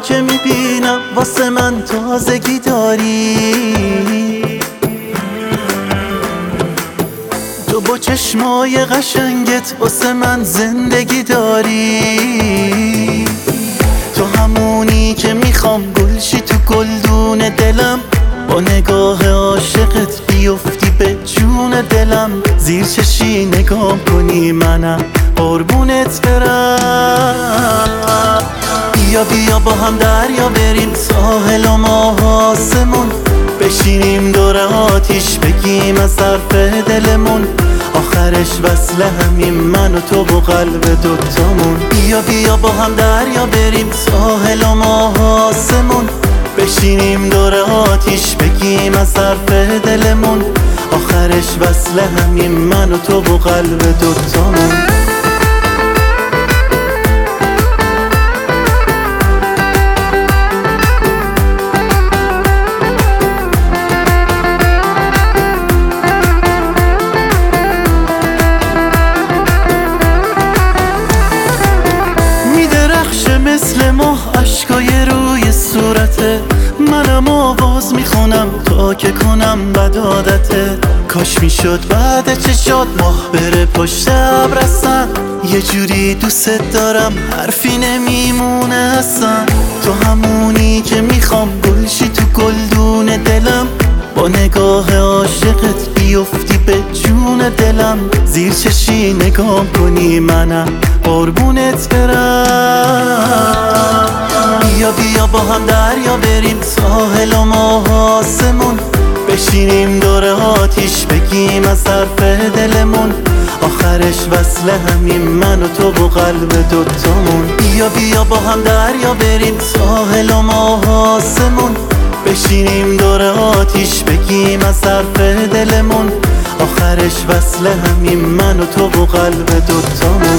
که میبینم واسه من تازگی داری. تو با چشمای قشنگت واسه من زندگی داری. تو همونی که میخوام گلشی تو گلدون دلم، با نگاه عاشقت بیفتی به جون دلم. زیر چشی نگاه کنی منم قربونت برم. بیا بیا با هم دریا بریم، ساحل و ماه آسمون، بشینیم دور آتیش بگیم از حرف دلمون. آخرش وصل همین من و تو و قلب دوتامون. بیا بیا با هم دریا بریم، ساحل و ماه آسمون، بشینیم دور آتیش بگیم از حرف دلمون. آخرش وصل همین من و تو و قلب دوتامون. مثل ماه عشقای روی صورته، منم آواز میخونم تا که کنم بد عادته. کاش میشد بعد چشات ماه بره پشت ابرسن، یه جوری دوست دارم حرفی نمیمونه اصلا. تو همونی که میخوام گلشی تو گلدون دلم، با نگاه عاشقت بیفتی به جون دلم. زیر چشی نگاه کنی منم قربونت برم. بیا بیا با هم دریا بریم، ساحل و ماه آسمون، بشینیم دور آتیش بگیم از حرف دلمون. آخرش وصل همین من و تو و قلب دوتامون. بیا بیا با هم دریا بریم، ساحل و ماه آسمون، بشینیم دور آتیش بگیم از حرف دلمون. آخرش وصل همین من و تو و قلب دوتامون.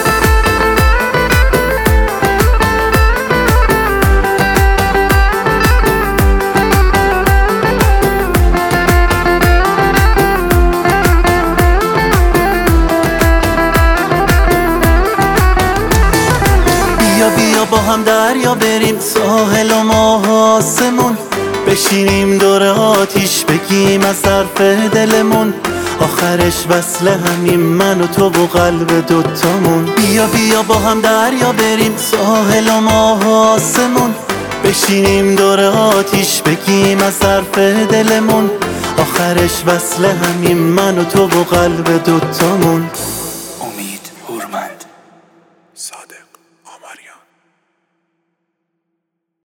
بیا بیا با هم دریا بریم، ساحل و ماه آسمون، بشینیم دور آتیش بگیم از حرف دلمون. آخرش وصل همین من و تو و قلب دوتامون. بیا بیا با هم دریا بریم، ساحل و ماه آسمون، بشینیم دور آتیش بگیم از حرف دلمون. آخرش وصل همین من و تو و قلب دوتامون. امید هورمند، صادق آمریان.